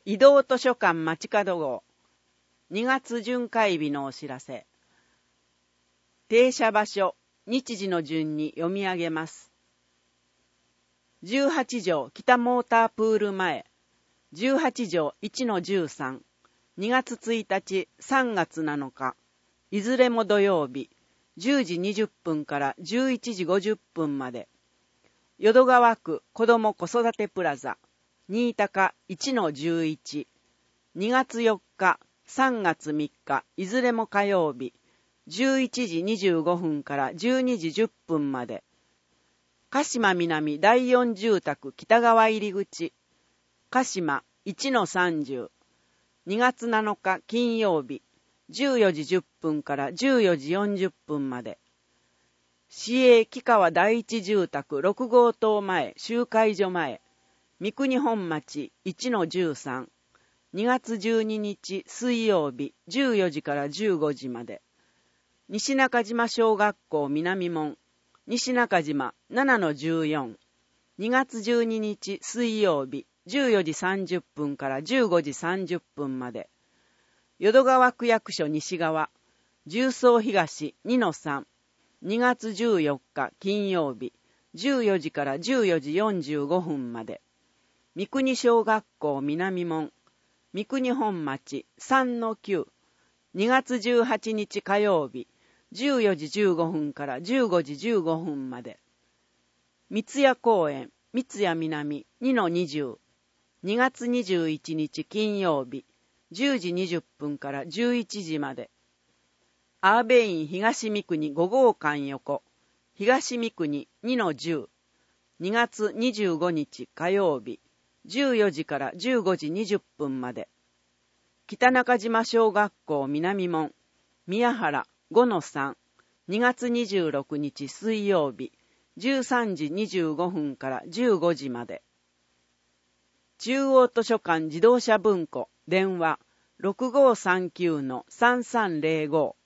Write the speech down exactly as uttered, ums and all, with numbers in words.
移動図書館街角号にがつ巡回日のお知らせ。停車場所、日時の順に読み上げます。じゅうはち条北モータープール前、じゅうはち条いちのじゅうさん、にがつついたち、さんがつなのか、いずれも土曜日、じゅうじにじゅっぷんからじゅういちじごじゅっぷんまで。淀川区子ども子育てプラザ、新高いちのじゅういち、にがつよっか、さんがつみっか、いずれも火曜日、じゅういちじにじゅうごふんからじゅうにじじゅっぷんまで。鹿島南だいよん住宅北側入り口、鹿島いちのさんじゅう、にがつなのか金曜日、じゅうよじじゅっぷんからじゅうよじよんじゅっぷんまで。市営木川第一住宅ろく号棟前集会所前、三国本町いちのじゅうさん、にがつじゅうににち水曜日じゅうよじからじゅうごじまで。西中島小学校南門、西中島ななのじゅうよん、にがつじゅうににち水曜日じゅうよじさんじゅっぷんからじゅうごじさんじゅっぷんまで。淀川区役所西側、重曹東にのさん、にがつじゅうよっか金曜日、じゅうよじからじゅうよじよんじゅうごふんまで。三国小学校南門、三国本町さんのきゅう、にがつじゅうはちにち火曜日、じゅうよじじゅうごふんからじゅうごじじゅうごふんまで。三谷公園、三谷南にのにじゅう、にがつにじゅういちにち金曜日、じゅうじにじゅっぷんからじゅういちじまで。アーベイン東三国ご号館横、東三国にのじゅう、にがつにじゅうごにち火曜日、じゅうよじからじゅうごじにじゅっぷんまで。北中島小学校南門、宮原ごのさん、にがつにじゅうろくにち水曜日、じゅうさんじにじゅうごふんからじゅうごじまで。中央図書館自動車文庫電話 ろくごーさんきゅうのさんさんぜろご